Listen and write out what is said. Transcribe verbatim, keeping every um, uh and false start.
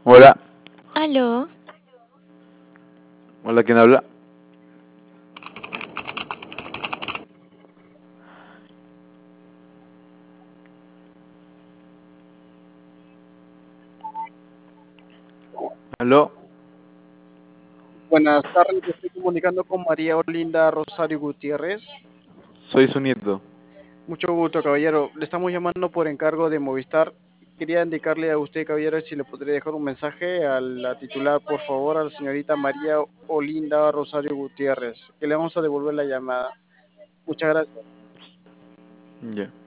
Hola, Aló, hola, ¿quién habla? Aló, Buenas tardes, me estoy comunicando con María Olinda Rosario Gutiérrez. soy su nieto. Mucho gusto, caballero. Le estamos llamando por encargo de Movistar. Quería indicarle a usted, caballero, si le podría dejar un mensaje a la titular, por favor, a la señorita María Olinda Rosario Gutiérrez, que le vamos a devolver la llamada. Muchas gracias. Ya.